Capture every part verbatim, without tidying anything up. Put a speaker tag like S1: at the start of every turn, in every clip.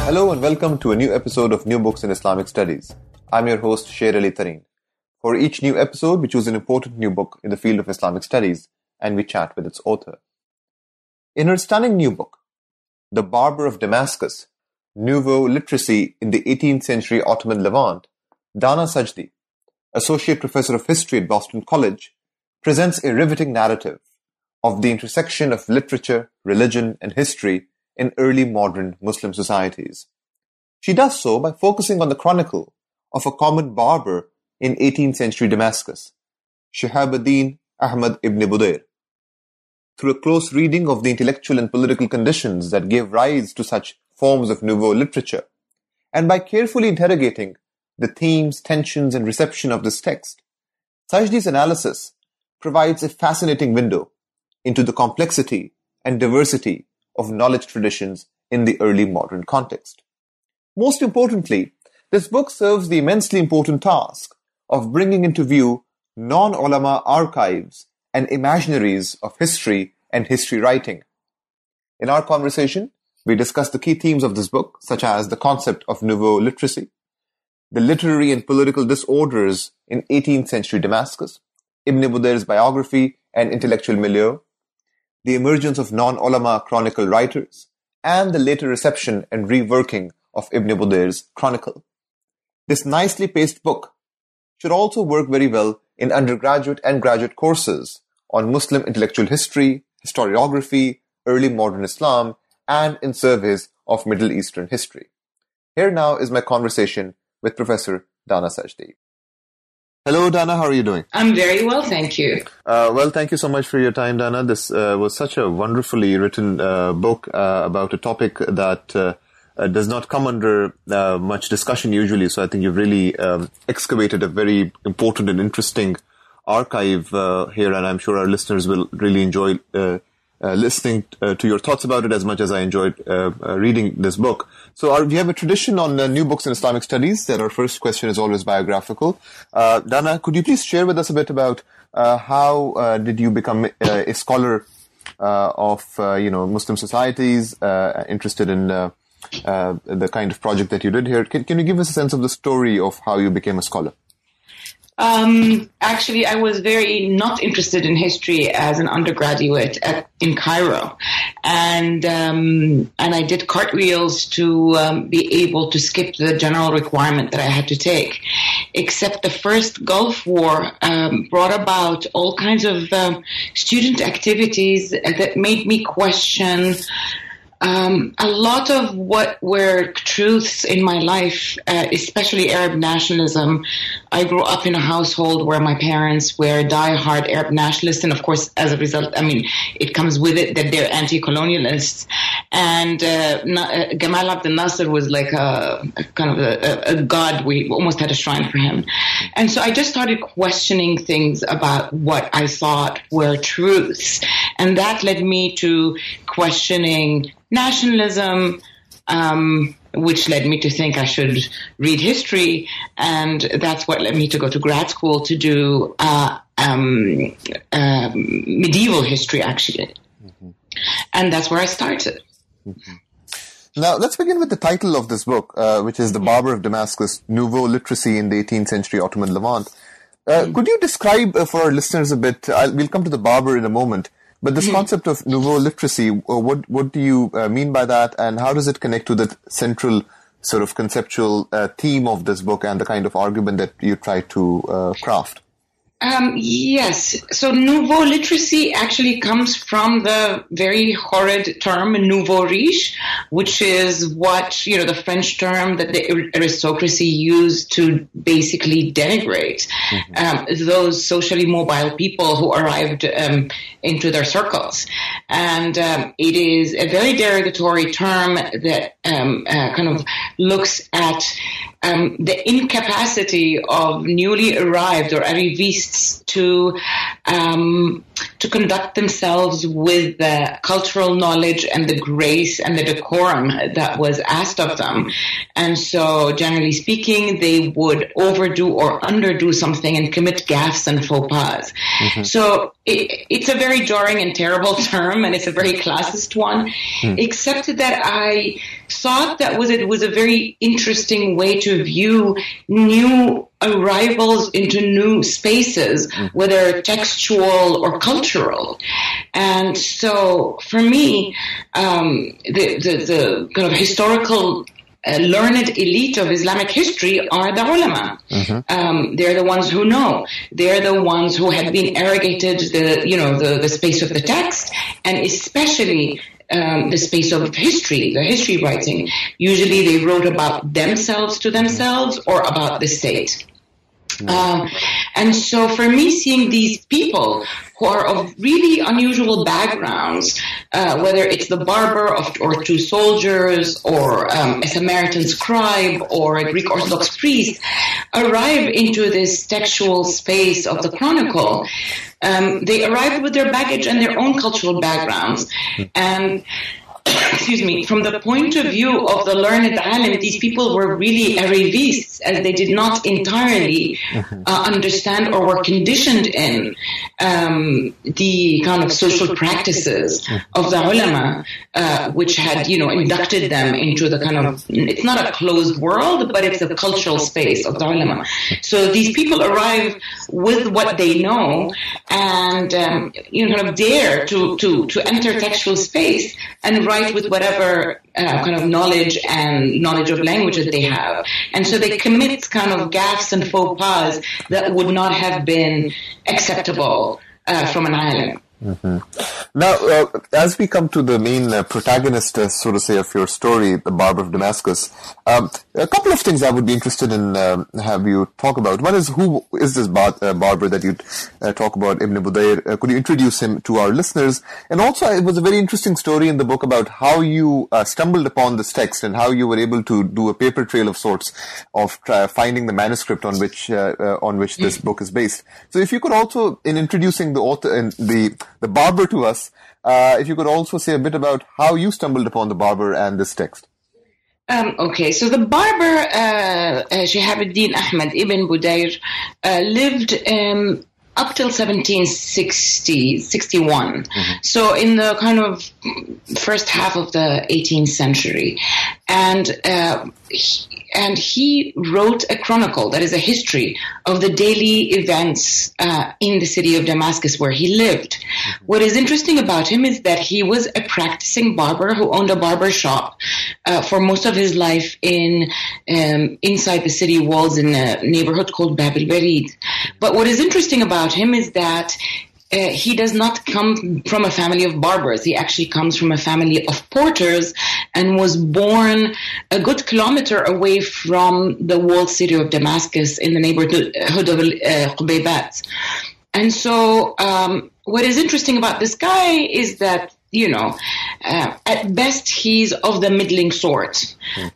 S1: Hello and welcome to a new episode of New Books in Islamic Studies. I'm your host, Sher Ali Tareen. For each new episode, we choose an important new book in the field of Islamic studies and we chat with its author. In her stunning new book, The Barber of Damascus, Nouveau Literacy in the eighteenth Century Ottoman Levant, Dana Sajdi, Associate Professor of History at Boston College, presents a riveting narrative of the intersection of literature, religion, and history in early modern Muslim societies. She does so by focusing on the chronicle of a common barber in eighteenth century Damascus, Shihabuddin Ahmad ibn Budair. Through a close reading of the intellectual and political conditions that gave rise to such forms of nouveau literature, and by carefully interrogating the themes, tensions, and reception of this text, Sajdi's analysis provides a fascinating window into the complexity and diversity of knowledge traditions in the early modern context. Most importantly, this book serves the immensely important task of bringing into view non-ulama archives and imaginaries of history and history writing. In our conversation, we discuss the key themes of this book, such as the concept of nouveau literacy, the literary and political disorders in eighteenth century Damascus, Ibn Budair's biography and intellectual milieu, the emergence of non-ulama chronicle writers, and the later reception and reworking of Ibn Budair's chronicle. This nicely paced book should also work very well in undergraduate and graduate courses on Muslim intellectual history, historiography, early modern Islam, and in surveys of Middle Eastern history. Here now is my conversation with Professor Dana Sajdi. Hello, Dana. How are you doing?
S2: I'm very well, thank you.
S1: Uh, well, thank you so much for your time, Dana. This uh, was such a wonderfully written uh, book uh, about a topic that uh, uh, does not come under uh, much discussion usually. So I think you've really um, excavated a very important and interesting archive uh, here, and I'm sure our listeners will really enjoy uh, uh, listening uh, to your thoughts about it as much as I enjoyed uh, uh, reading this book. So our, we have a tradition on uh, New Books in Islamic Studies that our first question is always biographical. Uh, Dana, could you please share with us a bit about uh, how uh, did you become uh, a scholar uh, of uh, you know Muslim societies, uh, interested in uh, uh, the kind of project that you did here? Can, can you give us a sense of the story of how you became a scholar?
S2: Um, actually, I was very not interested in history as an undergraduate at, in Cairo. And um, and I did cartwheels to um, be able to skip the general requirement that I had to take. Except the first Gulf War um, brought about all kinds of um, student activities that made me question Um, a lot of what were truths in my life, uh, especially Arab nationalism. I grew up in a household where my parents were diehard Arab nationalists, and of course, as a result, I mean, it comes with it that they're anti-colonialists. And uh, uh, Gamal Abdel Nasser was like a, a kind of a, a god. We almost had a shrine for him. And so I just started questioning things about what I thought were truths. And that led me to questioning nationalism, um, which led me to think I should read history, and that's what led me to go to grad school to do uh, um, uh, medieval history, actually. Mm-hmm. And that's where I started.
S1: Mm-hmm. Now, let's begin with the title of this book, uh, which is The Barber of Damascus, Nouveau Literacy in the eighteenth Century Ottoman Levant. Uh, mm-hmm. Could you describe uh, for our listeners a bit, uh, we'll come to the barber in a moment, but this mm-hmm. concept of nouveau literacy, uh, what what do you uh, mean by that, and how does it connect to the central sort of conceptual uh, theme of this book and the kind of argument that you try to uh, craft?
S2: Um, yes. So nouveau literacy actually comes from the very horrid term nouveau riche, which is what, you know, the French term that the aristocracy used to basically denigrate mm-hmm. um, those socially mobile people who arrived um, into their circles. And um, it is a very derogatory term that um, uh, kind of looks at Um, the incapacity of newly arrived or arrivistes to um, to conduct themselves with the cultural knowledge and the grace and the decorum that was asked of them. And so, generally speaking, they would overdo or underdo something and commit gaffes and faux pas. Mm-hmm. So it, it's a very jarring and terrible term, and it's a very classist one, mm. except that I thought that was it was a very interesting way to view new arrivals into new spaces, mm-hmm. whether textual or cultural. And so for me, um, the, the, the kind of historical uh, learned elite of Islamic history are the ulama. Mm-hmm. Um, they're the ones who know. They're the ones who have been arrogated the, you know, the, the space of the text, and especially Um, the space of history, the history writing. Usually they wrote about themselves to themselves or about the state. Um, and so for me, seeing these people who are of really unusual backgrounds, uh, whether it's the barber of, or two soldiers or um, a Samaritan scribe or a Greek Orthodox priest, arrive into this textual space of the Chronicle. Um, they arrived with their baggage and their own cultural backgrounds. And excuse me, from the point of view of the learned alim, these people were really arrivists, as they did not entirely uh, understand or were conditioned in um, the kind of social practices of the ulama, uh, which had, you know, inducted them into the kind of, it's not a closed world, but it's a cultural space of the ulama. So these people arrive with what they know and, um, you know, kind of dare to, to, to enter textual space and write with whatever uh, kind of knowledge and knowledge of language that they have. And so they commit kind of gaffes and faux pas that would not have been acceptable uh, from an island.
S1: Mm-hmm. Now, uh, as we come to the main uh, protagonist, uh, so to say, of your story, the Barber of Damascus, um, a couple of things I would be interested in uh, have you talk about. One is, who is this bar- uh, barber that you uh, talk about, Ibn Budayr? Uh, could you introduce him to our listeners? And also, it was a very interesting story in the book about how you uh, stumbled upon this text and how you were able to do a paper trail of sorts of uh, finding the manuscript on which uh, uh, on which this book is based. So, if you could also, in introducing the author and the the barber to us, uh, if you could also say a bit about how you stumbled upon the barber and this text.
S2: Um, okay, so the barber, uh, uh, Shihabuddin Ahmad ibn Budayr, uh, lived um, up till seventeen sixty, sixty-one. Mm-hmm. So in the kind of first half of the eighteenth century. And uh, he, and he wrote a chronicle, that is a history of the daily events uh, in the city of Damascus where he lived. Mm-hmm. What is interesting about him is that he was a practicing barber who owned a barber shop uh, for most of his life in um, inside the city walls in a neighborhood called Bab al-Barid. But what is interesting about him is that Uh, he does not come from a family of barbers. He actually comes from a family of porters and was born a good kilometer away from the walled city of Damascus in the neighborhood of uh, Qubaybat. And so um, what is interesting about this guy is that, you know, uh, at best he's of the middling sort.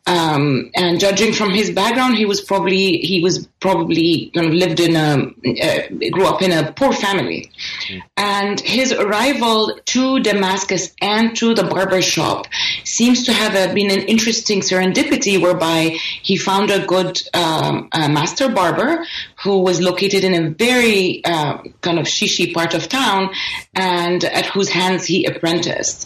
S2: Um, and judging from his background, he was probably he was probably kind of lived in a uh, grew up in a poor family. And his arrival to Damascus and to the barber shop seems to have a, been an interesting serendipity, whereby he found a good um, a master barber who was located in a very uh, kind of shishi part of town, and at whose hands he apprenticed.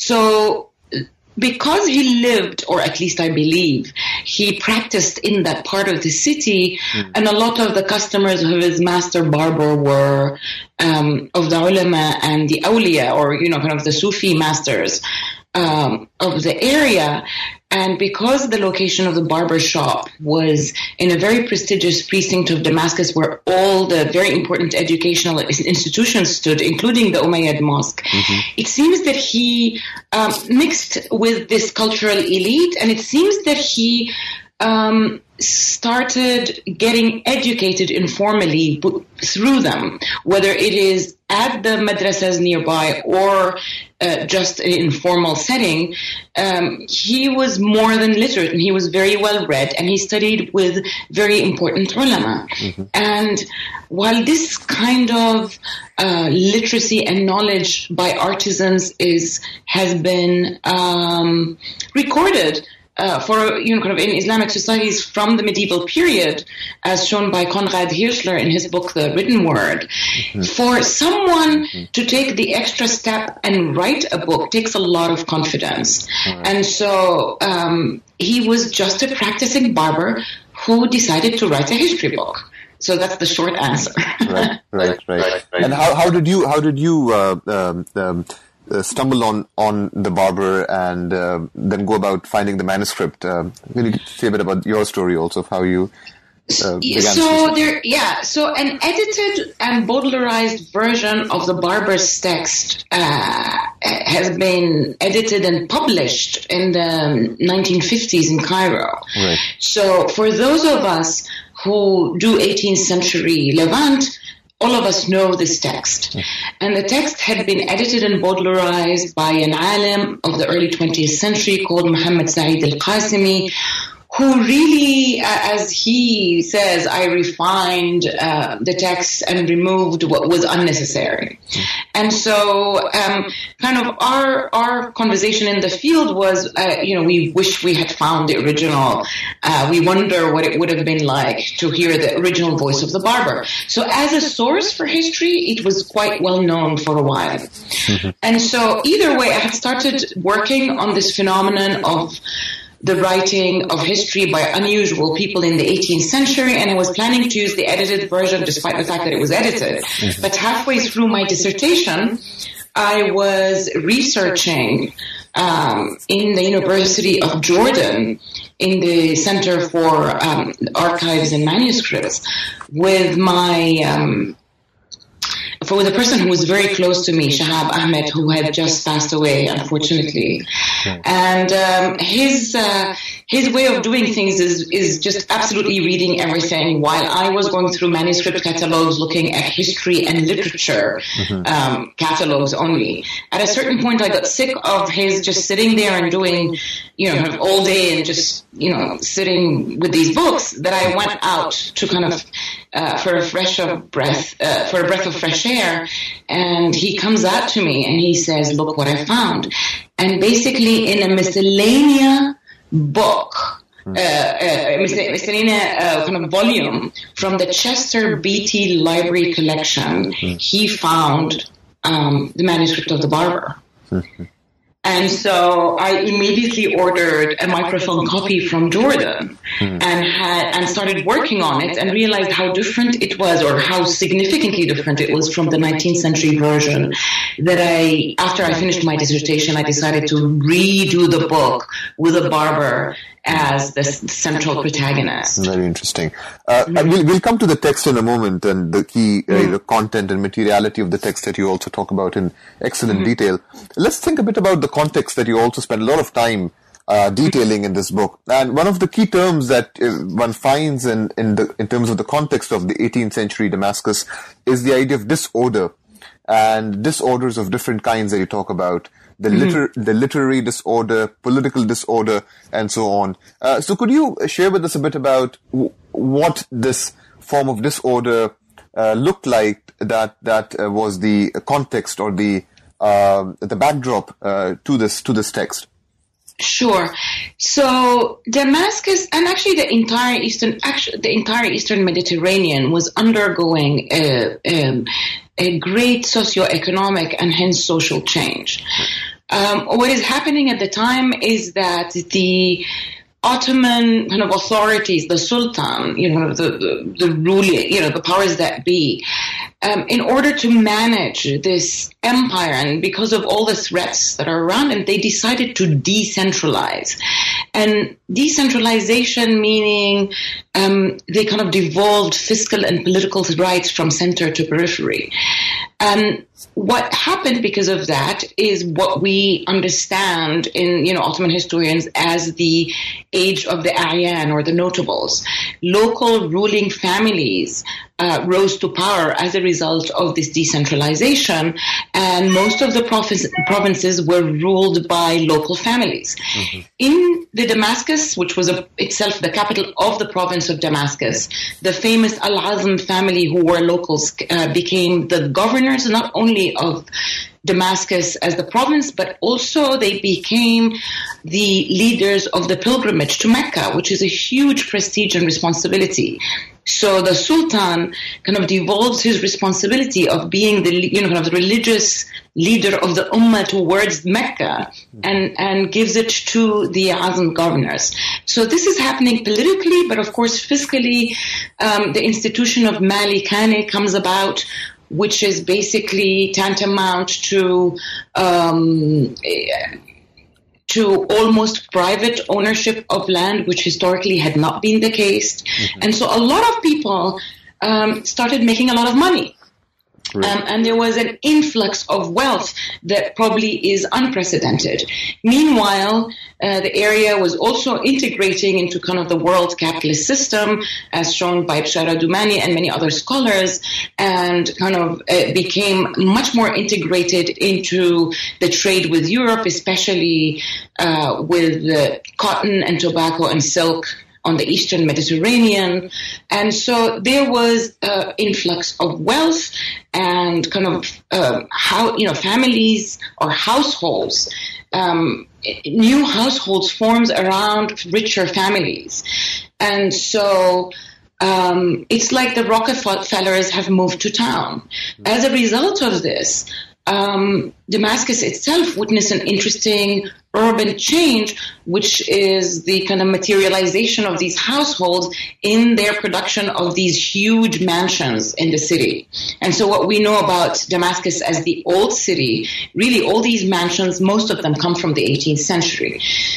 S2: So because he lived, or at least I believe, he practiced in that part of the city, mm. and a lot of the customers of his master barber were um, of the ulama and the awliya, or, you know, kind of the Sufi masters um, of the area. And because the location of the barber shop was in a very prestigious precinct of Damascus where all the very important educational institutions stood, including the Umayyad Mosque, mm-hmm. it seems that he um, mixed with this cultural elite, and it seems that he um, started getting educated informally through them, whether it is at the madrasas nearby or uh, just an informal setting. Um, he was more than literate, and he was very well read, and he studied with very important ulama. Mm-hmm. And while this kind of uh, literacy and knowledge by artisans is has been um, recorded uh, for, you know, kind of in Islamic societies from the medieval period, as shown by Konrad Hirschler in his book, The Written Word, mm-hmm. for someone mm-hmm. to take the extra step and write a book takes a lot of confidence. Right. And so um, he was just a practicing barber who decided to write a history book. So that's the short answer.
S1: right, right, right, right. And how, how did you how did you uh, um, um, uh, stumble on, on the barber and uh, then go about finding the manuscript? Uh, can you say a bit about your story also of how you uh, began?
S2: So there, yeah. So an edited and Baudelarized version of the barber's text uh, has been edited and published in the nineteen fifties in Cairo. Right. So for those of us who do eighteenth century Levant, all of us know this text. And the text had been edited and Baudelarized by an alim of the early twentieth century called Muhammad Sa'id al-Qasimi, who really, uh, as he says, I refined uh, the text and removed what was unnecessary. And so um, kind of our our conversation in the field was, uh, you know, we wish we had found the original. Uh, we wonder what it would have been like to hear the original voice of the barber. So as a source for history, it was quite well known for a while. Mm-hmm. And so either way, I had started working on this phenomenon of the writing of history by unusual people in the eighteenth century, and I was planning to use the edited version despite the fact that it was edited. Mm-hmm. But halfway through my dissertation, I was researching um, in the University of Jordan in the Center for um, Archives and Manuscripts with my... Um, for the person who was very close to me, Shahab Ahmed, who had just passed away, unfortunately. Okay. And um, his uh, his way of doing things is is just absolutely reading everything while I was going through manuscript catalogs, looking at history and literature mm-hmm. um, catalogs only. At a certain point, I got sick of his just sitting there and doing, you know, kind of all day and just, you know, sitting with these books, that I went out to kind of uh, for a fresh of breath, uh, for a breath of fresh air. And he comes out to me and he says, look what I found. And basically in a miscellanea book, uh, uh, miscellanea uh, kind of volume from the Chester Beatty Library collection, he found um, the manuscript of the barber. And so I immediately ordered a microfilm copy from Jordan mm. and had and started working on it and realized how different it was, or how significantly different it was from the nineteenth century version, that I, after I finished my dissertation, I decided to redo the book with a barber as the central protagonist.
S1: Very interesting. Uh, mm-hmm. we'll, we'll come to the text in a moment and the key uh, mm-hmm. the content and materiality of the text that you also talk about in excellent mm-hmm. detail. Let's think a bit about the context that you also spend a lot of time uh, detailing in this book. And one of the key terms that uh, one finds in, in, the, in terms of the context of the eighteenth century Damascus is the idea of disorder, and disorders of different kinds that you talk about. The, liter- mm-hmm. the literary disorder, political disorder, and so on. Uh, so could you share with us a bit about w- what this form of disorder uh, looked like that that uh, was the context or the uh, the backdrop uh, to this to this text?
S2: Sure. So Damascus, and actually the entire eastern, actually the entire eastern Mediterranean, was undergoing a, um, a great socioeconomic and hence social change. Um, what is happening at the time is that the Ottoman kind of authorities, the Sultan, you know, the, the, the ruling, you know, the powers that be, um, in order to manage this empire and because of all the threats that are around them, they decided to decentralize. And decentralization meaning um, they kind of devolved fiscal and political rights from center to periphery. Um, what happened because of that is what we understand in, you know, Ottoman historians as the age of the A'yan, or the notables. Local ruling families uh, rose to power as a result of this decentralization, and most of the province, provinces were ruled by local families. Mm-hmm. In the Damascus, which was a, itself the capital of the province of Damascus, the famous Al-Azm family, who were locals, uh, became the governors not only of Damascus as the province, but also they became the leaders of the pilgrimage to Mecca, which is a huge prestige and responsibility. So the Sultan kind of devolves his responsibility of being the, you know, kind of the religious leader of the Ummah towards Mecca and, and gives it to the Azm governors. So this is happening politically, but of course fiscally, um, the institution of Malikane comes about, which is basically tantamount to um, to almost private ownership of land, which historically had not been the case. Mm-hmm. And so a lot of people um, started making a lot of money. Right. Um, and there was an influx of wealth that probably is unprecedented. Meanwhile, uh, the area was also integrating into kind of the world capitalist system, as shown by Bishara Dumani and many other scholars, and kind of uh, became much more integrated into the trade with Europe, especially uh, with uh, cotton and tobacco and silk on the Eastern Mediterranean. And so there was an influx of wealth and kind of uh, how, you know, families or households, um, new households forms around richer families. And so um, it's like the Rockefellers have moved to town. As a result of this, Um, Damascus itself witnessed an interesting urban change, which is the kind of materialization of these households in their production of these huge mansions in the city. And so what we know about Damascus as the old city, really all these mansions, most of them come from the eighteenth century.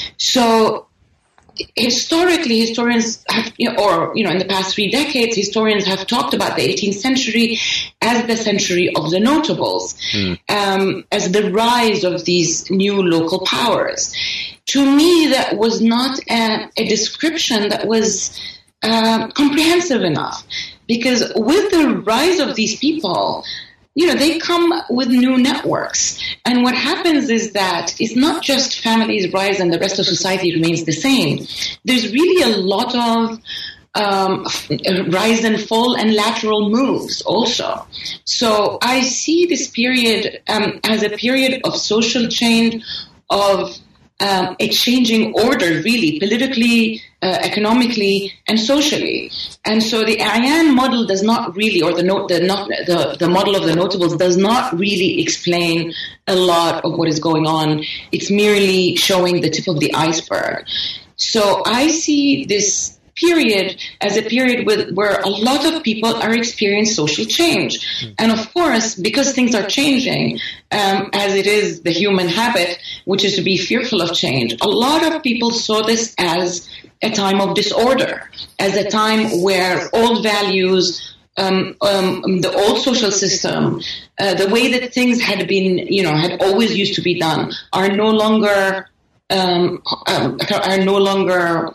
S2: So historically, historians have, you know, or, you know, in the past three decades, historians have talked about the eighteenth century as the century of the notables, mm. um, as the rise of these new local powers. To me, that was not a, a description that was uh, comprehensive enough, because with the rise of these people, you know, they come with new networks. And what happens is that it's not just families rise and the rest of society remains the same. There's really a lot of um, rise and fall and lateral moves also. So I see this period um, as a period of social change, of um, a changing order, really, politically, uh, economically, and socially. And so the Ayan model does not really, or the, note, the, not, the, the model of the notables does not really explain a lot of what is going on. It's merely showing the tip of the iceberg. So I see this period as a period with, where a lot of people are experiencing social change. And of course, because things are changing, um, as it is the human habit, which is to be fearful of change, a lot of people saw this as a time of disorder, as a time where old values, um, um, the old social system, uh, the way that things had been, you know, had always used to be done, are no longer, um, um, are no longer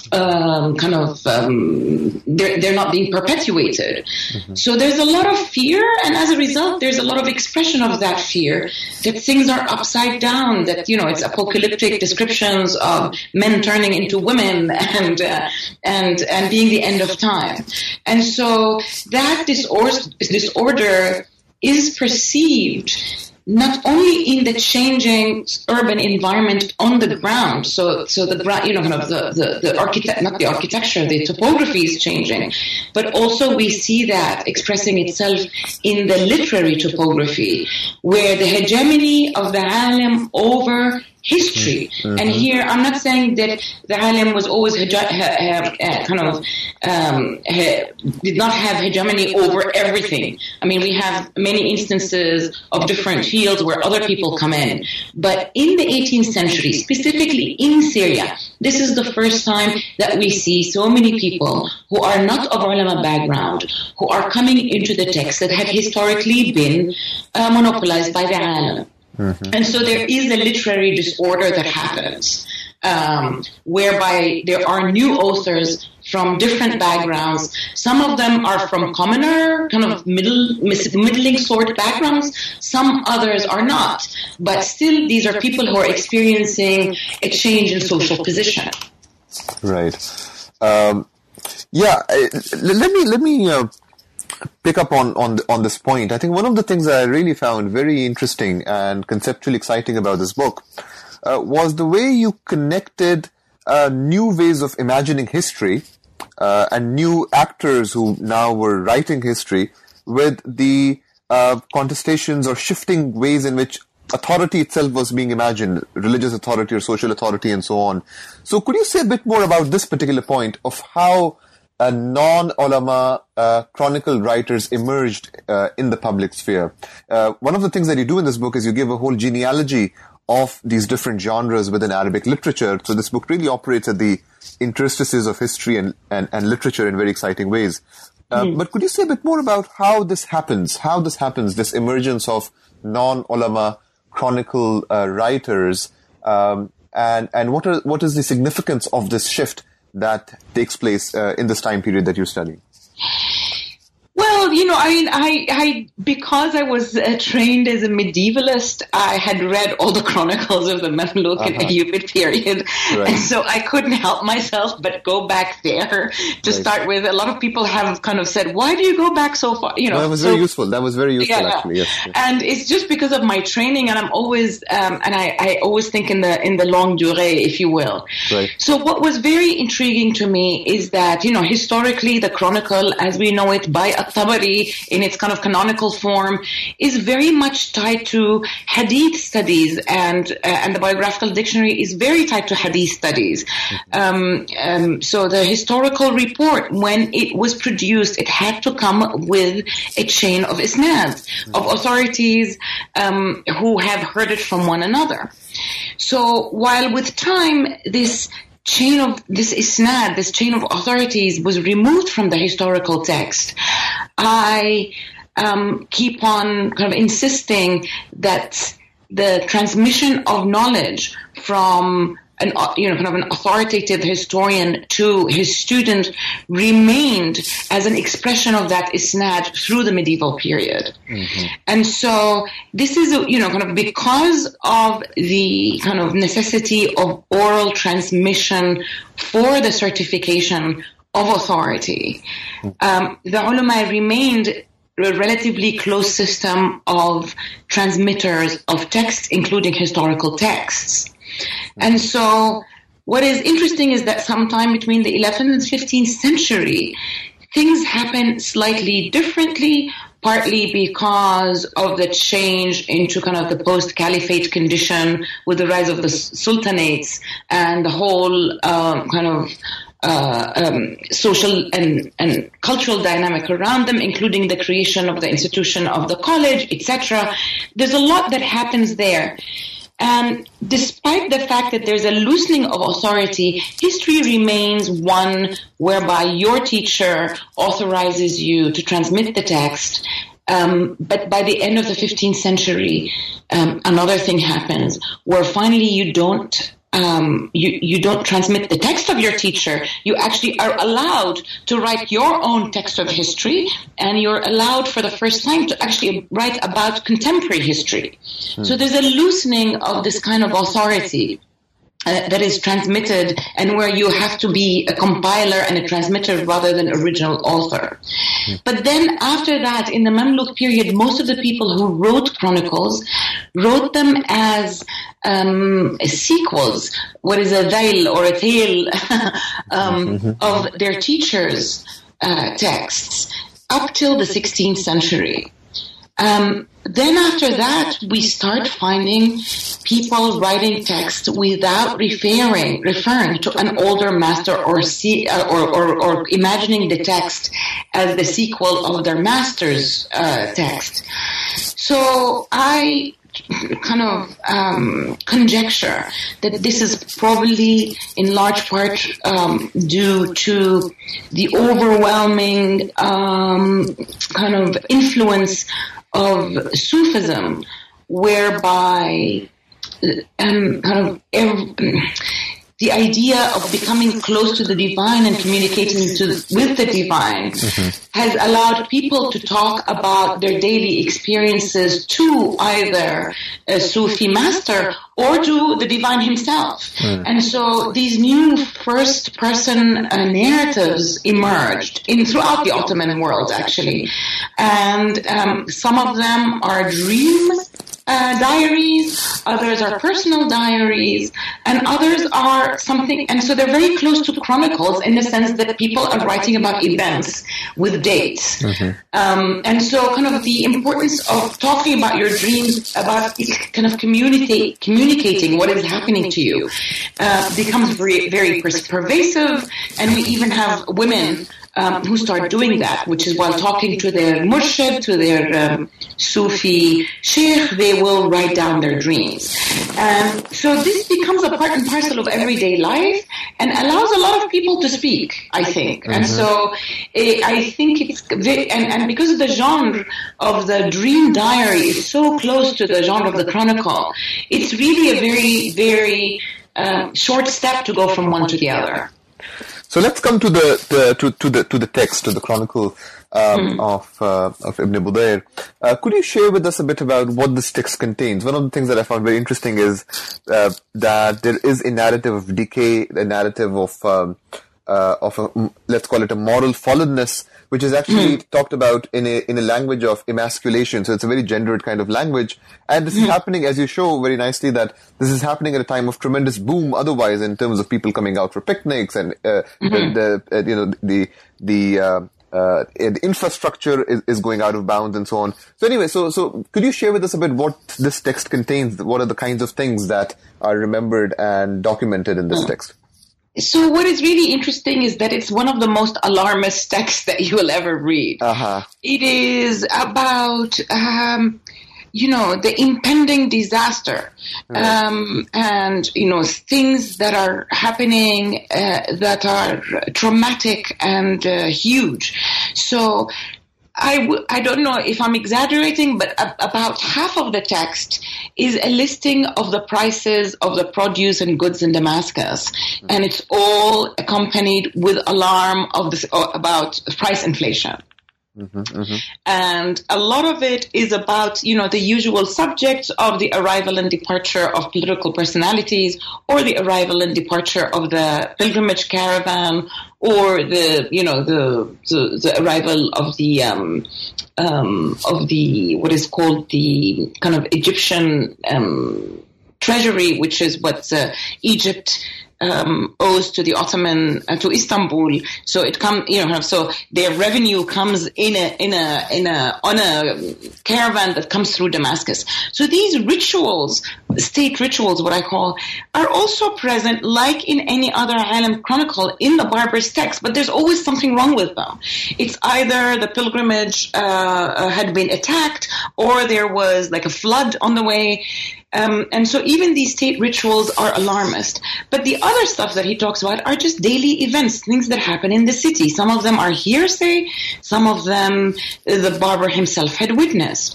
S2: Um, kind of um, they're, they're not being perpetuated. Mm-hmm. So there's a lot of fear, and as a result, there's a lot of expression of that fear, that things are upside down, that, you know, it's apocalyptic descriptions of men turning into women and uh, and and being the end of time. And so that disorder, disorder is perceived not only in the changing urban environment on the ground, so so the you know kind of the the, the architect not the architecture, the topography is changing, but also we see that expressing itself in the literary topography, where the hegemony of the alim over history. Mm-hmm. And here, I'm not saying that the alim was always hege- ha- ha- ha- kind of um, ha- did not have hegemony over everything. I mean, we have many instances of different fields where other people come in. But in the eighteenth century, specifically in Syria, this is the first time that we see so many people who are not of ulama background, who are coming into the text that had historically been uh, monopolized by the alim. Mm-hmm. And so there is a literary disorder that happens, um, whereby there are new authors from different backgrounds. Some of them are from commoner, kind of middle, middling sort backgrounds. Some others are not. But still, these are people who are experiencing a change in social position.
S1: Right. Um, yeah. Let me let me. Uh pick up on on on this point. I think one of the things that I really found very interesting and conceptually exciting about this book uh, was the way you connected uh, new ways of imagining history uh, and new actors who now were writing history with the uh, contestations or shifting ways in which authority itself was being imagined, religious authority or social authority and so on. So could you say a bit more about this particular point of how uh, non-ulama uh, chronicle writers emerged uh, in the public sphere? Uh, one of the things that you do in this book is you give a whole genealogy of these different genres within Arabic literature. So this book really operates at the interstices of history and, and, and literature in very exciting ways. Uh, mm. But could you say a bit more about how this happens, how this happens, this emergence of non-ulama chronicle uh, writers, um, and and what are what is the significance of this shift that takes place uh, in this time period that you're studying?
S2: Well, you know, I mean, I, I because I was uh, trained as a medievalist, I had read all the chronicles of the Mamluk uh-huh. and Ayyubid period, right. and so I couldn't help myself but go back there to right. start with. A lot of people have kind of said, "Why do you go back so far?" You know,
S1: no, that was
S2: so,
S1: very useful. That was very useful,
S2: yeah,
S1: actually. Yes, yes.
S2: And it's just because of my training, and I'm always, um, and I, I always think in the in the longue durée, if you will.
S1: Right.
S2: So what was very intriguing to me is that, you know, historically, the chronicle, as we know it by Tabari in its kind of canonical form, is very much tied to hadith studies, and uh, and the biographical dictionary is very tied to hadith studies. Mm-hmm. Um, um, so the historical report, when it was produced, it had to come with a chain of isnad, mm-hmm. of authorities um, who have heard it from one another. So while with time this chain of this isnad, this chain of authorities was removed from the historical text, I um, keep on kind of insisting that the transmission of knowledge from an, you know, kind of an authoritative historian to his student remained as an expression of that isnad through the medieval period. Mm-hmm. And so this is, you know, kind of because of the kind of necessity of oral transmission for the certification of authority, um, the ulama remained a relatively close system of transmitters of texts, including historical texts. And so what is interesting is that sometime between the eleventh and fifteenth century, things happen slightly differently, partly because of the change into kind of the post-caliphate condition with the rise of the sultanates and the whole um, kind of Uh, um, social and, and cultural dynamic around them, including the creation of the institution of the college, et cetera. There's a lot that happens there. And despite the fact that there's a loosening of authority, history remains one whereby your teacher authorizes you to transmit the text. Um, but by the end of the fifteenth century, um, another thing happens where finally you don't Um, you, you don't transmit the text of your teacher. You actually are allowed to write your own text of history, and you're allowed for the first time to actually write about contemporary history. Hmm. So there's a loosening of this kind of authority uh, that is transmitted, and where you have to be a compiler and a transmitter rather than original author. Hmm. But then after that, in the Mamluk period, most of the people who wrote chronicles wrote them as Um, sequels, what is a dail or a tale um, of their teachers' uh, texts up till the sixteenth century. Um, then after that, we start finding people writing text without referring referring to an older master or, see, uh, or, or, or imagining the text as the sequel of their master's uh, text. So I kind of um, conjecture that this is probably in large part um, due to the overwhelming um, kind of influence of Sufism, whereby um, kind of every, the idea of becoming close to the divine and communicating to, with the divine mm-hmm. has allowed people to talk about their daily experiences to either a Sufi master or to the divine himself. Mm. And so these new first-person uh, narratives emerged in throughout the Ottoman world, actually. And um, some of them are dream uh, diaries, others are personal diaries, and others are something, and so they're very close to chronicles in the sense that people are writing about events with dates. Mm-hmm. Um, and so kind of the importance of talking about your dreams, about kind of community, communicating what is happening to you, uh, becomes very, very pervasive, and we even have women Um, who start doing that, which is while talking to their murshid, to their um, Sufi sheikh, they will write down their dreams. And so this becomes a part and parcel of everyday life and allows a lot of people to speak, I think. Mm-hmm. And so it, I think it's very, and, and because of the genre of the dream diary is so close to the genre of the chronicle, it's really a very, very uh, short step to go from one to the other.
S1: So let's come to the, the to, to the to the text, to the chronicle um, mm. of uh, of Ibn Budayr. Uh, could you share with us a bit about what this text contains? One of the things that I found very interesting is uh, that there is a narrative of decay, a narrative of um, uh, of a, let's call it a moral fallenness, which is actually mm. talked about in a in a language of emasculation. So it's a very gendered kind of language. And this mm. is happening, as you show very nicely, that this is happening at a time of tremendous boom otherwise in terms of people coming out for picnics and uh, mm-hmm. the, the uh, you know the the uh, uh, the infrastructure is, is going out of bounds and so on. So anyway, so so could you share with us a bit what this text contains? What are the kinds of things that are remembered and documented in this mm. text?
S2: So what is really interesting is that it's one of the most alarmist texts that you will ever read. Uh-huh. It is about, um, you know, the impending disaster right. um, and, you know, things that are happening uh, that are traumatic and uh, huge. So I, w- I don't know if I'm exaggerating, but a- about half of the text is a listing of the prices of the produce and goods in Damascus. Mm-hmm. And it's all accompanied with alarm of this, uh, about price inflation. Mm-hmm, mm-hmm. And a lot of it is about, you know, the usual subjects of the arrival and departure of political personalities, or the arrival and departure of the pilgrimage caravan, or the, you know, the the, the arrival of the um, um, of the what is called the kind of Egyptian um, treasury, which is what uh, Egypt Um, owes to the Ottoman uh, to Istanbul. So it comes, you know, so their revenue comes in a in a in a on a caravan that comes through Damascus. So these rituals, state rituals, what I call, are also present, like in any other Alam chronicle, in the Barber's text. But there's always something wrong with them. It's either the pilgrimage uh, had been attacked, or there was like a flood on the way. Um, and so even these state rituals are alarmist. But the other stuff that he talks about are just daily events, things that happen in the city. Some of them are hearsay. Some of them the barber himself had witnessed.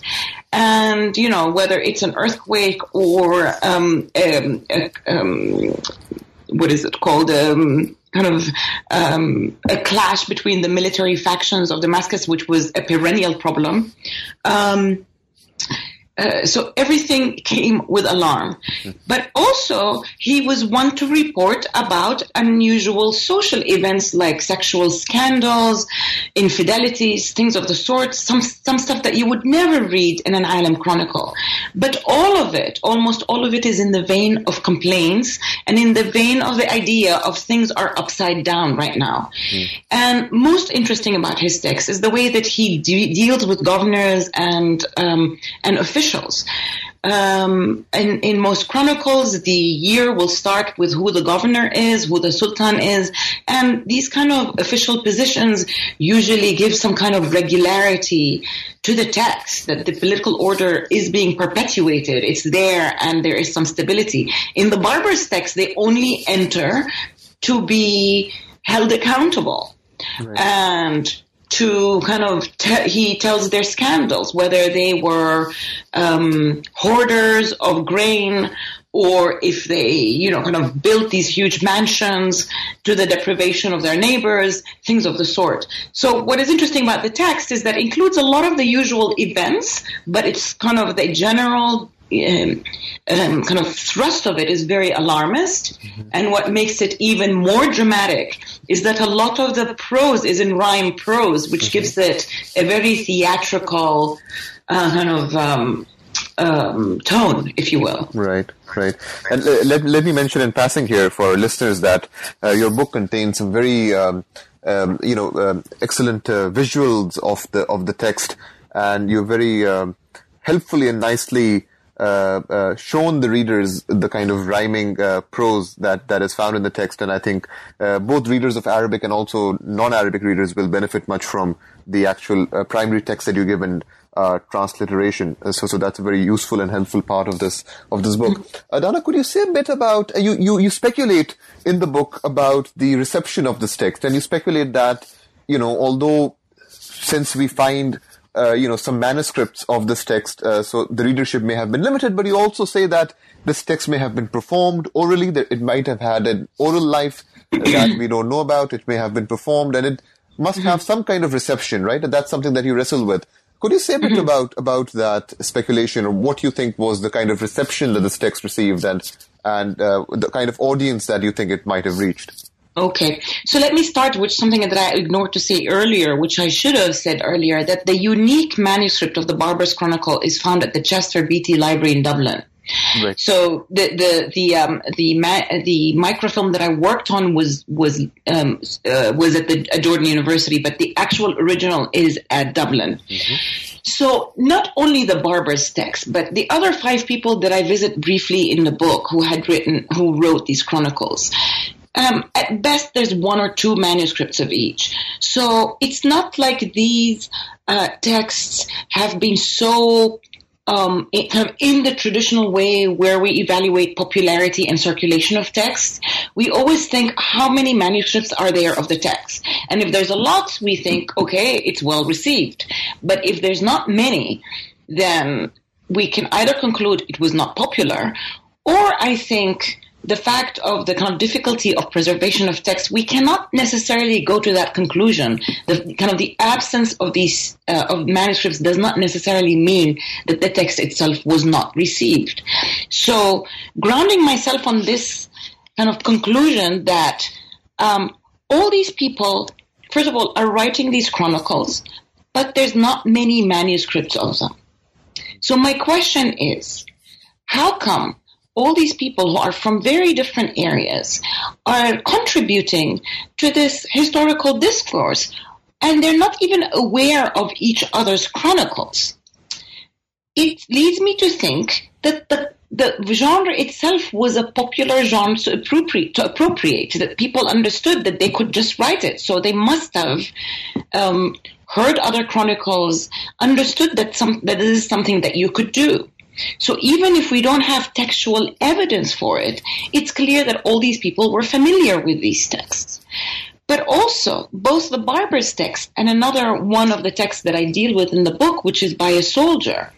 S2: And, you know, whether it's an earthquake or um, um, uh, um, what is it called? Um, kind of um, a clash between the military factions of Damascus, which was a perennial problem. Um Uh, so everything came with alarm. But also, he was one to report about unusual social events like sexual scandals, infidelities, things of the sort, some some stuff that you would never read in an Alam chronicle. But all of it, almost all of it, is in the vein of complaints and in the vein of the idea of things are upside down right now. Mm. And most interesting about his text is the way that he de- deals with governors and um, and officials. Officials. Um, in, in most chronicles, the year will start with who the governor is, who the sultan is, and these kind of official positions usually give some kind of regularity to the text, that the political order is being perpetuated. It's there, and there is some stability. In the Barber's text, they only enter to be held accountable. Right. And to kind of, te- he tells their scandals, whether they were um, hoarders of grain or if they, you know, kind of built these huge mansions to the deprivation of their neighbors, things of the sort. So what is interesting about the text is that it includes a lot of the usual events, but it's kind of the general um, um, kind of thrust of it is very alarmist. Mm-hmm. And what makes it even more dramatic is that a lot of the prose is in rhyme prose, which mm-hmm. gives it a very theatrical uh, kind of um, um, tone, if you will.
S1: Right, right. And uh, let, let me mention in passing here for our listeners that uh, your book contains some very, um, um, you know, um, excellent uh, visuals of the of the text, and you're very um, helpfully and nicely Uh, uh, shown the readers the kind of rhyming uh, prose that, that is found in the text. And I think uh, both readers of Arabic and also non-Arabic readers will benefit much from the actual uh, primary text that you give in uh, transliteration. Uh, so, so that's a very useful and helpful part of this of this book. Uh, Dana, could you say a bit about, uh, you, you, you speculate in the book about the reception of this text, and you speculate that, you know, although since we find Uh, you know, some manuscripts of this text, uh, so the readership may have been limited, but you also say that this text may have been performed orally, that it might have had an oral life that we don't know about, it may have been performed, and it must have some kind of reception, right? And that's something that you wrestle with. Could you say a bit about, about that speculation, or what you think was the kind of reception that this text received, and, and uh, the kind of audience that you think it might have reached?
S2: Okay, so let me start with something that I ignored to say earlier, which I should have said earlier, that the unique manuscript of the Barber's Chronicle is found at the Chester Beatty Library in Dublin. Right. So the the the um the ma- the microfilm that I worked on was was um uh, was at the at Jordan University, but the actual original is at Dublin. Mm-hmm. So not only the Barber's text, but the other five people that I visit briefly in the book who had written who wrote these chronicles. Um, at best, there's one or two manuscripts of each. So it's not like these uh, texts have been so um, in, kind of in the traditional way where we evaluate popularity and circulation of texts. We always think, how many manuscripts are there of the text? And if there's a lot, we think, okay, it's well received. But if there's not many, then we can either conclude it was not popular, or I think the fact of the kind of difficulty of preservation of text, we cannot necessarily go to that conclusion. The kind of the absence of these uh, of manuscripts does not necessarily mean that the text itself was not received. So, grounding myself on this kind of conclusion that um, all these people, first of all, are writing these chronicles, but there's not many manuscripts of them. So my question is, how come all these people who are from very different areas are contributing to this historical discourse, and they're not even aware of each other's chronicles? It leads me to think that the, the genre itself was a popular genre to appropriate, to appropriate, that people understood that they could just write it. So they must have um, heard other chronicles, understood that some that this is something that you could do. So even if we don't have textual evidence for it, it's clear that all these people were familiar with these texts. But also, both the Barber's text and another one of the texts that I deal with in the book, which is by a soldier,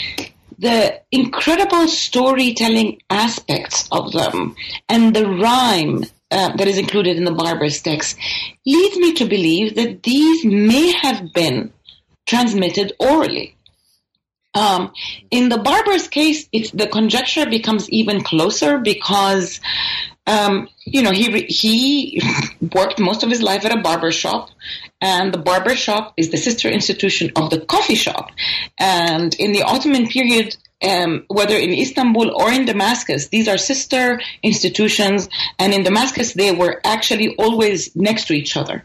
S2: the incredible storytelling aspects of them and the rhyme uh, that is included in the Barber's text leads me to believe that these may have been transmitted orally. Um, in the Barber's case, it's, the conjecture becomes even closer because, um, you know, he he worked most of his life at a barber shop, and the barber shop is the sister institution of the coffee shop. And in the Ottoman period, um, whether in Istanbul or in Damascus, these are sister institutions, and in Damascus, they were actually always next to each other.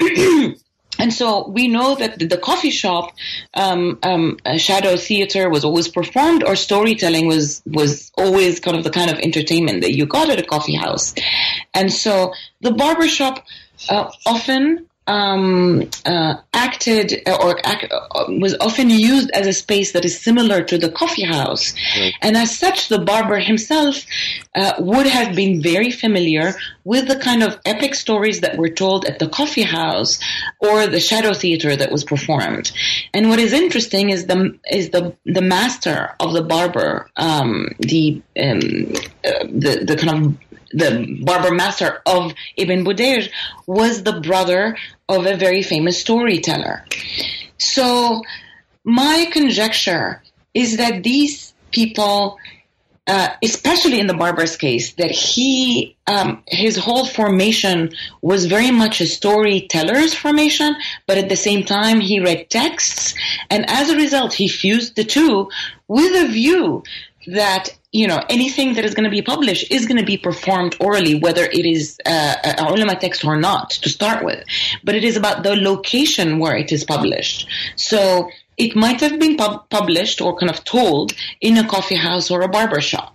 S2: And so we know that the coffee shop, um, um, shadow theater was always performed, or storytelling was, was always kind of the kind of entertainment that you got at a coffee house. And so the barbershop uh, often um, uh, acted or act, uh, was often used as a space that is similar to the coffee house. Right. And as such, the barber himself uh, would have been very familiar with the kind of epic stories that were told at the coffee house or the shadow theater that was performed. And what is interesting is the is the the master of the barber, um, the, um, uh, the the kind of the barber master of Ibn Budayr was the brother of a very famous storyteller. So my conjecture is that these people, uh, especially in the barber's case, that he, um, his whole formation was very much a storyteller's formation, but at the same time he read texts, and as a result he fused the two with a view that, you know, anything that is going to be published is going to be performed orally, whether it is uh, a ulama text or not, to start with. But it is about the location where it is published. So it might have been pub- published or kind of told in a coffee house or a barber shop.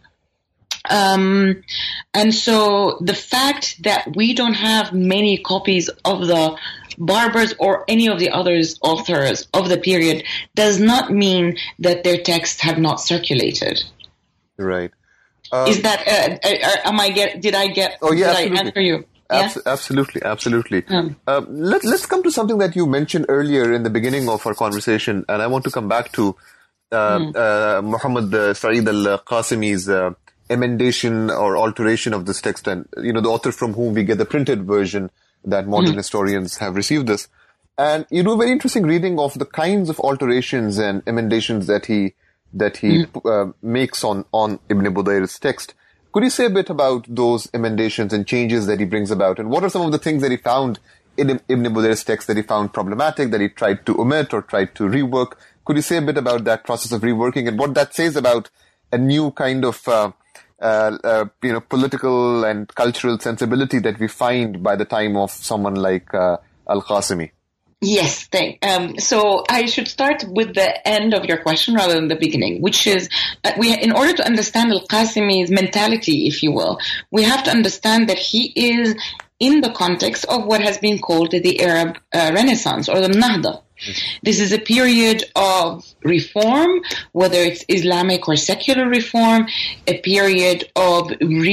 S2: Um, and so the fact that we don't have many copies of the barbers or any of the others authors of the period does not mean that their texts have not circulated.
S1: Right. Um,
S2: Is that, uh, uh, am I get, did I get,
S1: oh, yeah,
S2: did
S1: absolutely.
S2: I answer you?
S1: Abs-
S2: Yeah?
S1: Absolutely, absolutely.
S2: Um,
S1: uh, let, let's come to something that you mentioned earlier in the beginning of our conversation, and I want to come back to uh, mm. uh, Muhammad uh, Sa'id al-Qasimi's uh, emendation or alteration of this text, and, you know, the author from whom we get the printed version that modern mm. historians have received this. And you do a very interesting reading of the kinds of alterations and emendations that he that he mm. uh, makes on, on Ibn Budayr's text. Could you say a bit about those emendations and changes that he brings about? And what are some of the things that he found in Ibn Budayr's text that he found problematic, that he tried to omit or tried to rework? Could you say a bit about that process of reworking and what that says about a new kind of uh, uh, uh, you know, political and cultural sensibility that we find by the time of someone like uh, Al-Qasimi?
S2: Yes, thank. Um, so I should start with the end of your question rather than the beginning, which is that we, in order to understand Al-Qasimi's mentality, if you will, we have to understand that he is in the context of what has been called the Arab uh, Renaissance or the Nahda. This is a period of reform, whether it's Islamic or secular reform, a period of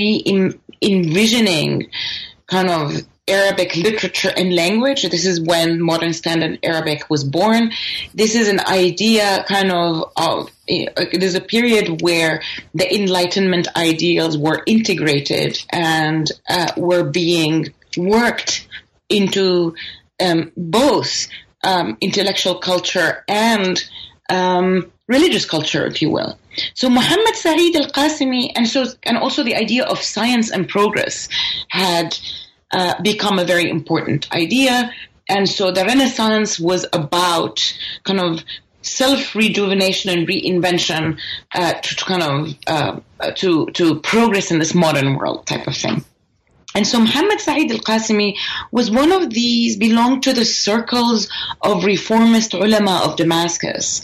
S2: re-envisioning kind of Arabic literature and language. This is when modern standard Arabic was born. This is an idea kind of, of it is a period where the Enlightenment ideals were integrated and uh, were being worked into um, both um, intellectual culture and um, religious culture, if you will. So Muhammad Sa'id al-Qasimi, and so and also the idea of science and progress had Uh, become a very important idea. And so the Renaissance was about kind of self-rejuvenation and reinvention uh, to, to kind of uh, to to progress in this modern world type of thing. And so Muhammad Sa'id al-Qasimi was one of these, belonged to the circles of reformist ulama of Damascus.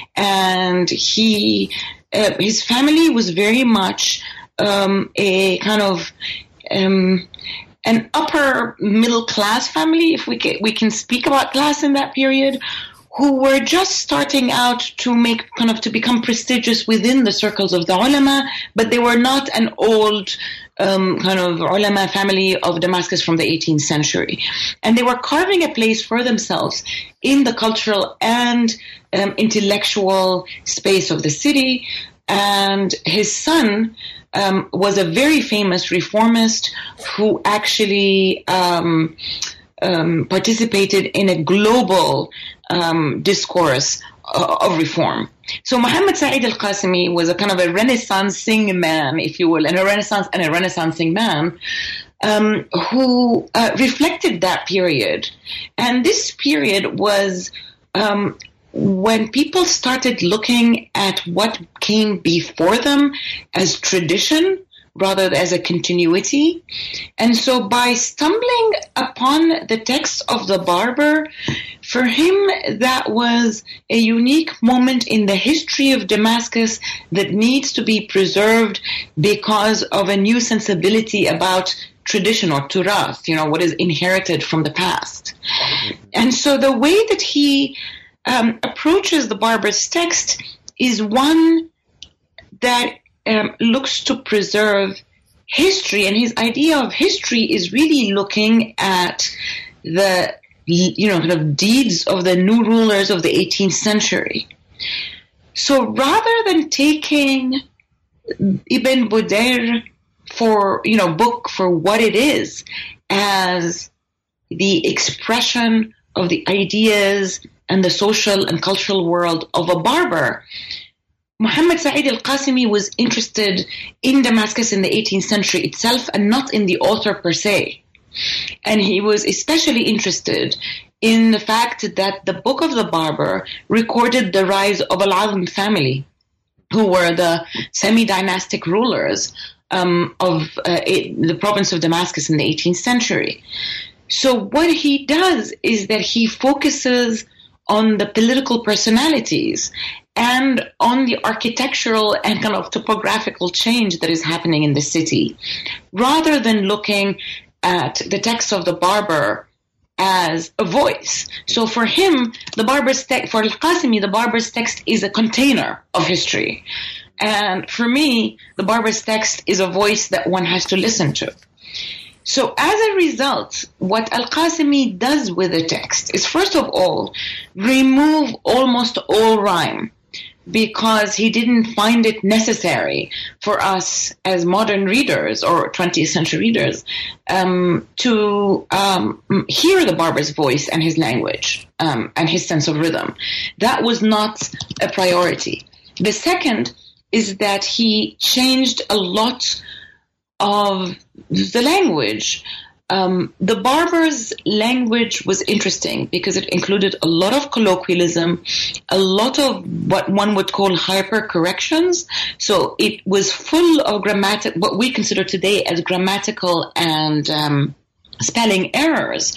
S2: And he, uh, his family was very much um, a kind of um, an upper middle class family, if we can, we can speak about class in that period, who were just starting out to make kind of to become prestigious within the circles of the ulama, but they were not an old um, kind of ulama family of Damascus from the eighteenth century. And they were carving a place for themselves in the cultural and um, intellectual space of the city. And his son Um, was a very famous reformist who actually um, um, participated in a global um, discourse uh, of reform. So Muhammad Sa'id al-Qasimi was a kind of a renaissancing man, if you will, and a renaissance and a renaissancing man um, who uh, reflected that period. And this period was um, when people started looking at what came before them as tradition rather than as a continuity. And so by stumbling upon the text of the barber, for him that was a unique moment in the history of Damascus that needs to be preserved because of a new sensibility about tradition or turath, you know, what is inherited from the past. And so the way that he um, approaches the Barber's text is one that um, looks to preserve history, and his idea of history is really looking at the, you know, kind of deeds of the new rulers of the eighteenth century. So rather than taking Ibn Budair for, you know, book for what it is, as the expression of the ideas and the social and cultural world of a Barber, Muhammad Sa'id al-Qasimi was interested in Damascus in the eighteenth century itself and not in the author per se. And he was especially interested in the fact that the Book of the Barber recorded the rise of Al-Azm family, who were the semi-dynastic rulers um, of uh, it, the province of Damascus in the eighteenth century. So what he does is that he focuses on the political personalities and on the architectural and kind of topographical change that is happening in the city, rather than looking at the text of the Barber as a voice. So for him, the Barber's text, for Al-Qasimi, the Barber's text is a container of history. And for me, the Barber's text is a voice that one has to listen to. So as a result, what Al-Qasimi does with the text is, first of all, remove almost all rhyme, because he didn't find it necessary for us as modern readers or twentieth century readers um, to um, hear the Barber's voice and his language um, and his sense of rhythm. That was not a priority. The second is that he changed a lot of the language. Um, the Barber's language was interesting because it included a lot of colloquialism, a lot of what one would call hypercorrections. So it was full of grammatic, what we consider today as grammatical and um, spelling errors.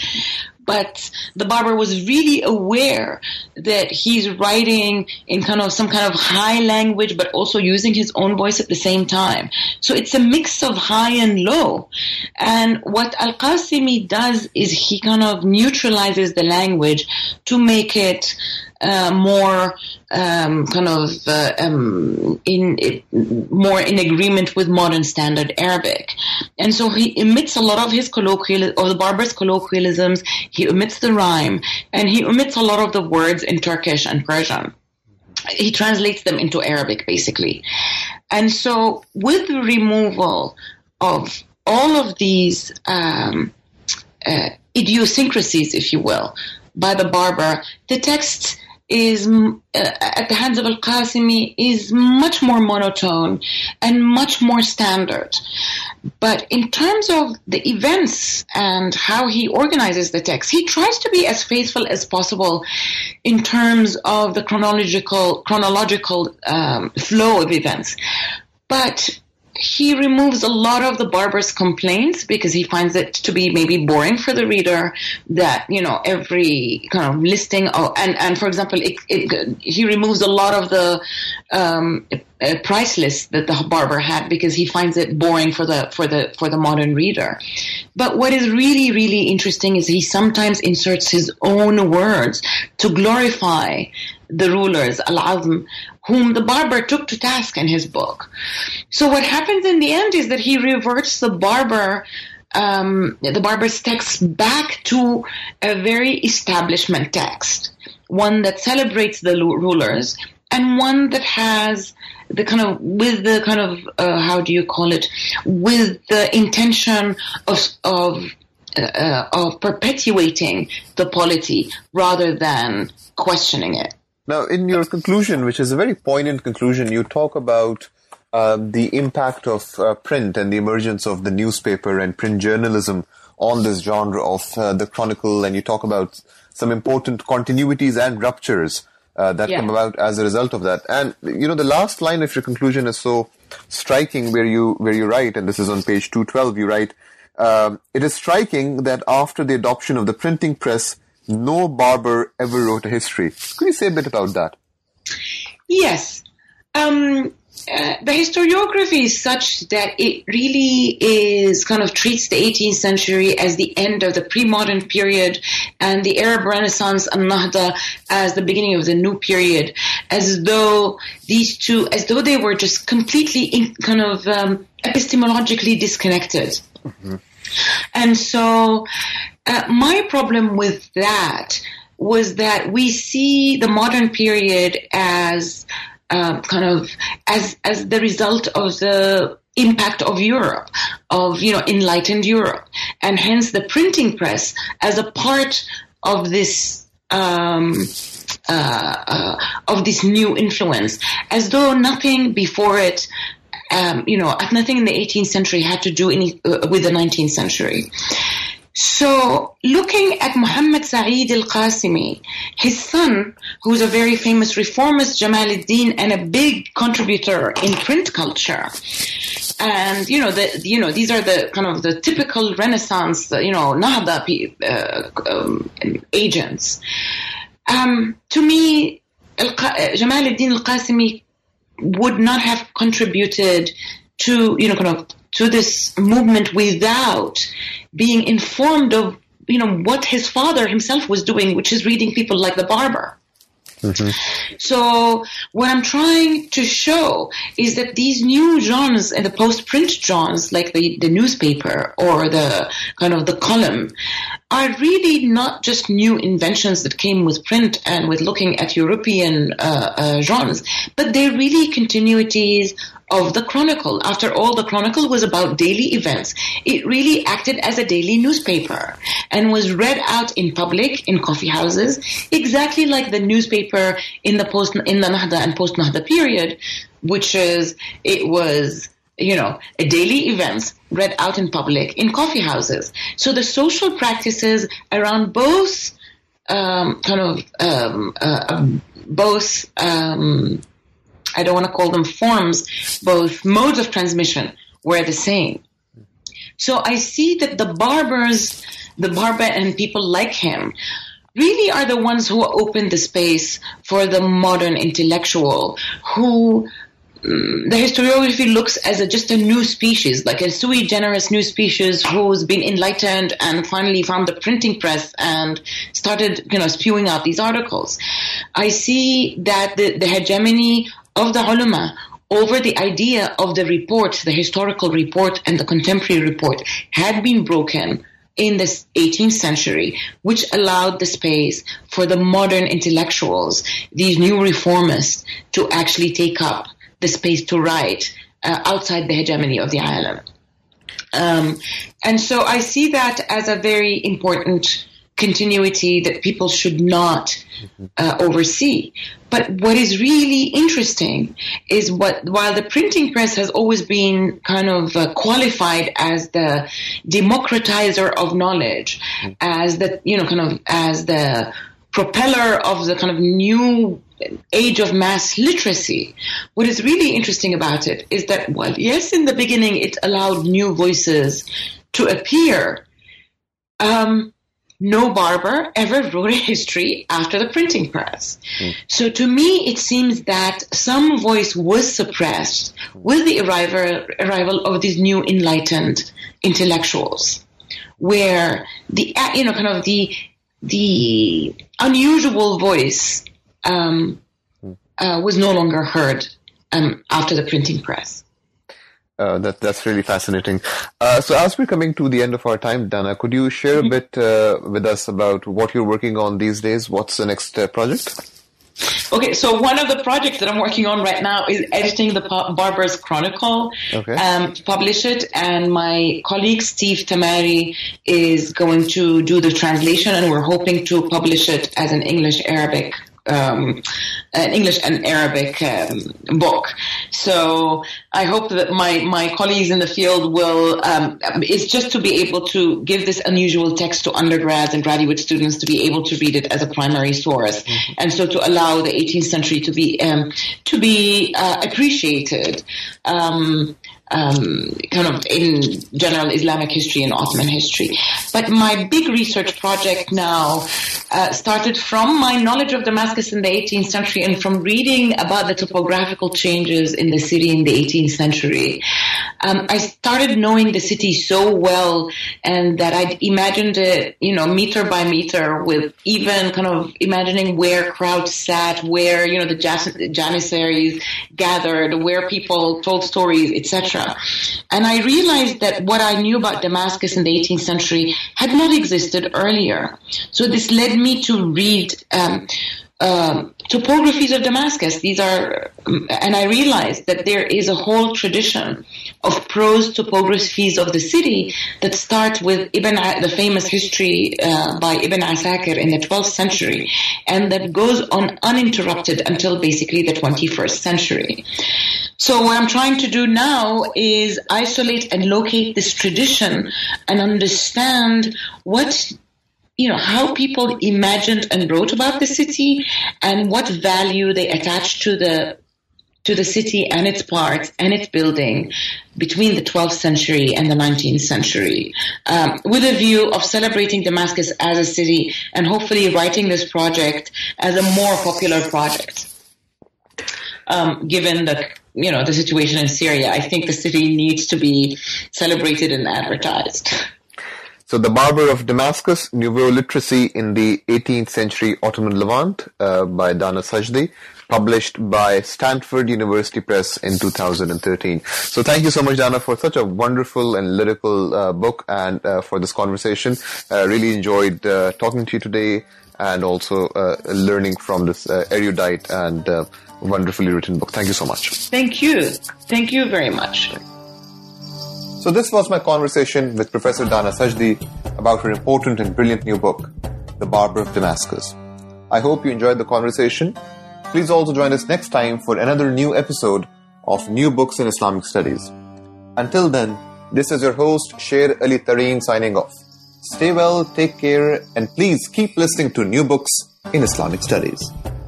S2: But the Barber was really aware that he's writing in kind of some kind of high language, but also using his own voice at the same time. So it's a mix of high and low. And what Al-Qasimi does is he kind of neutralizes the language to make it uh, more um, kind of uh, um, in it, more in agreement with modern standard Arabic. And so he omits a lot of his colloquial, or the Barber's colloquialisms. He omits the rhyme, and he omits a lot of the words in Turkish and Persian. He translates them into Arabic, basically. And so with the removal of all of these um, uh, idiosyncrasies, if you will, by the Barber, the text is, uh, at the hands of Al-Qasimi, is much more monotone and much more standard. But in terms of the events and how he organizes the text, he tries to be as faithful as possible in terms of the chronological chronological um, flow of events. But he removes a lot of the Barber's complaints because he finds it to be maybe boring for the reader, that, you know, every kind of listing of, and, and for example, it, it, he removes a lot of the um, uh, price lists that the Barber had because he finds it boring for the for the for the modern reader. But what is really, really interesting is he sometimes inserts his own words to glorify the rulers, Al-Azm, whom the Barber took to task in his book. So what happens in the end is that he reverts the Barber, um, the Barber's text back to a very establishment text, one that celebrates the rulers, and one that has the kind of, with the kind of, uh, how do you call it, with the intention of, of, uh, of perpetuating the polity rather than questioning it.
S1: Now, in your conclusion, which is a very poignant conclusion, you talk about uh, the impact of uh, print and the emergence of the newspaper and print journalism on this genre of uh, the chronicle, and you talk about some important continuities and ruptures uh, that yeah. come about as a result of that. And, you know, the last line of your conclusion is so striking, where you where you write, and this is on page two twelve, you write, um, it is striking that after the adoption of the printing press, no Barber ever wrote a history. Could you say a bit about that?
S2: Yes. Um, uh, the historiography is such that it really is kind of treats the eighteenth century as the end of the pre-modern period and the Arab Renaissance and Nahda as the beginning of the new period, as though these two, as though they were just completely in, kind of um, epistemologically disconnected. Mm-hmm. And so uh, my problem with that was that we see the modern period as uh, kind of as as the result of the impact of Europe, of, you know, enlightened Europe, and hence the printing press as a part of this um, uh, uh, of this new influence, as though nothing before it, um, you know, nothing in the eighteenth century had to do any, uh, with the nineteenth century. So looking at Muhammad Sa'id al-Qasimi, his son, who's a very famous reformist, Jamal ad-Din, and a big contributor in print culture. And, you know, the, you know, these are the kind of the typical Renaissance, you know, Nahda uh, um, agents. Um, to me, Al- Jamal ad-Din al-Qasimi would not have contributed to, you know, kind of to this movement without being informed of, you know, what his father himself was doing, which is reading people like the Barber. Mm-hmm. So what I'm trying to show is that these new genres and the post-print genres, like the, the newspaper or the kind of the column, are really not just new inventions that came with print and with looking at European uh, uh, genres, but they're really continuities of the Chronicle. After all, the Chronicle was about daily events. It really acted as a daily newspaper and was read out in public, in coffee houses, exactly like the newspaper in the post in the Nahda and post-Nahda period, which is, it was, you know, a daily events read out in public in coffee houses. So the social practices around both um, kind of um, uh, both um, I don't want to call them forms, both modes of transmission were the same. So I see that the Barbers, the Barber and people like him, really are the ones who opened the space for the modern intellectual, who um, the historiography looks as a, just a new species, like a sui generis new species who's been enlightened and finally found the printing press and started, you know, spewing out these articles. I see that the, the hegemony of the ulama over the idea of the report, the historical report and the contemporary report, had been broken in the eighteenth century, which allowed the space for the modern intellectuals, these new reformists, to actually take up the space to write uh, outside the hegemony of the alam. Um, and so I see that as a very important continuity that people should not uh, oversee. But what is really interesting is what, while the printing press has always been kind of uh, qualified as the democratizer of knowledge, as the, you know, kind of as the propeller of the kind of new age of mass literacy, what is really interesting about it is that, while yes, in the beginning it allowed new voices to appear, um, no Barber ever wrote a history after the printing press. Mm. So to me, it seems that some voice was suppressed with the arrival, arrival of these new enlightened intellectuals, where the, you know, kind of the, the unusual voice um, uh, was no longer heard um, after the printing press.
S1: Uh, that, that's really fascinating. Uh, so as we're coming to the end of our time, Dana, could you share a bit uh, with us about what you're working on these days? What's the next uh, project?
S2: Okay, so one of the projects that I'm working on right now is editing the Barber's Chronicle, okay. um, to publish it, and my colleague Steve Tamari is going to do the translation, and we're hoping to publish it as an English-Arabic Um, an English and Arabic um, book. So I hope that my, my colleagues in the field will, um, it's just to be able to give this unusual text to undergrads and graduate students to be able to read it as a primary source. Mm-hmm. And so to allow the eighteenth century to be, um, to be uh, appreciated. Um, um, kind of in general Islamic history and Ottoman history. But my big research project now uh, started from my knowledge of Damascus in the eighteenth century and from reading about the topographical changes in the city in the eighteenth century. Um, I started knowing the city so well, and that I'd imagined it, you know, meter by meter, with even kind of imagining where crowds sat, where, you know, the janissaries gathered, where people told stories, et cetera. And I realized that what I knew about Damascus in the eighteenth century had not existed earlier. So this led me to read um, uh, topographies of Damascus. These are, and I realized that there is a whole tradition of prose topographies of the city that start with Ibn, the famous history uh, by Ibn Asakir in the twelfth century, and that goes on uninterrupted until basically the twenty-first century. So what I'm trying to do now is isolate and locate this tradition and understand what, you know, how people imagined and wrote about the city, and what value they attached to the to the city and its parts and its building between the twelfth century and the nineteenth century, um, with a view of celebrating Damascus as a city and hopefully writing this project as a more popular project. Um, given the, you know, the situation in Syria, I think the city needs to be celebrated and advertised.
S1: So, The Barber of Damascus, Nouveau Literacy in the eighteenth Century Ottoman Levant uh, by Dana Sajdi, published by Stanford University Press in two thousand thirteen. So thank you so much, Dana, for such a wonderful and lyrical uh, book, and uh, for this conversation. I uh, really enjoyed uh, talking to you today, and also uh, learning from this uh, erudite and uh, wonderfully written book. Thank you so much.
S2: Thank you. Thank you very much.
S1: So this was my conversation with Professor Dana Sajdi about her important and brilliant new book, The Barber of Damascus. I hope you enjoyed the conversation. Please also join us next time for another new episode of New Books in Islamic Studies. Until then, this is your host, Sher Ali Tareen, signing off. Stay well, take care, and please keep listening to New Books in Islamic Studies.